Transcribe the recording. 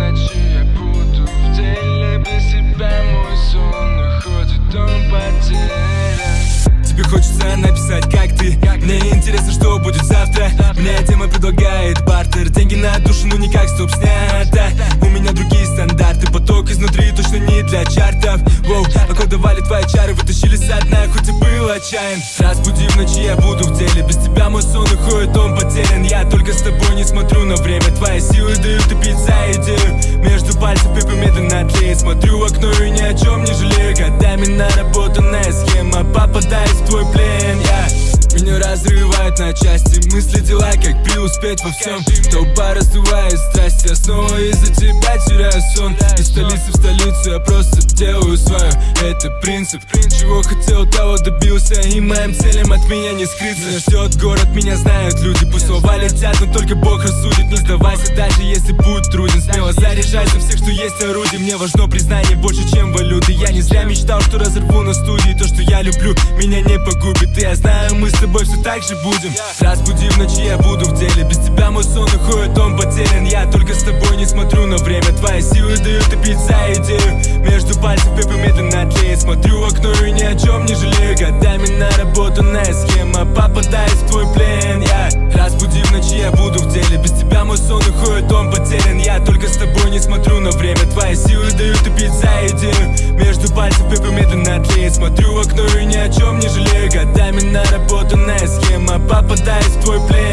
ночи я буду в деле. Без тебя мой сон уходит, он потерян. Тебе хочется написать, как ты. Мне интересно, что будет завтра. Мне тема предлагает бартер. Деньги на душу, ну никак, стоп, снято. У меня другие стандарты. Поток изнутри точно не для чартов. Воу, околдовали твои чары, вытащили со дна, хоть и был отчаян. Разбуди в ночи, я буду в деле. Без тебя мой сон уходит, он потерян. Я только с тобой не смотрю на время. Твои силы дают и пить за идею. Между пальцев пепел медленно тлеет. Смотрю в окно и ни о чем не жалею. Годами наработанная схема, попадаюсь в твой плен. Меня разрывает на части мысли, дела, как преуспеть во всем. Толпа раздувает страсти, я снова из-за тебя теряю сон. Из столицы в столицу я просто делаю свое. Это принцип, чего хотел, того добился. И моим целям от меня не скрыться. Меня ждет город, меня знают люди. Пусть слова летят, но только Бог рассудит. Не сдавайся, даже если путь труден. Смело заряжай со всех, что есть орудие. Мне важно признание больше, чем валюты. Я не зря мечтал, что разорву на студии. То, что я люблю, меня не погубит. И я знаю, мы с тобой все так же будем. Разбуди в ночи, я буду в деле. Без тебя мой сон уходит, он потерян. Я только с тобой не смотрю на время. Твои силы дают и пить за идею. Между пальцев пепел медленно тлеет. Смотрю в окно и ни о чем не жалею. Годами наработанная схема, попадаюсь в твой плен. Разбуди в ночи, я буду в деле. Без тебя мой сон уходит, он потерян. Я только с тобой не смотрю на время. Твои силы дают и пить за идею. Между пальцев пепел медленно тлеет. Смотрю в окно и ни о чем не жалею. Годами наработанная схема, попадаюсь в твой плен.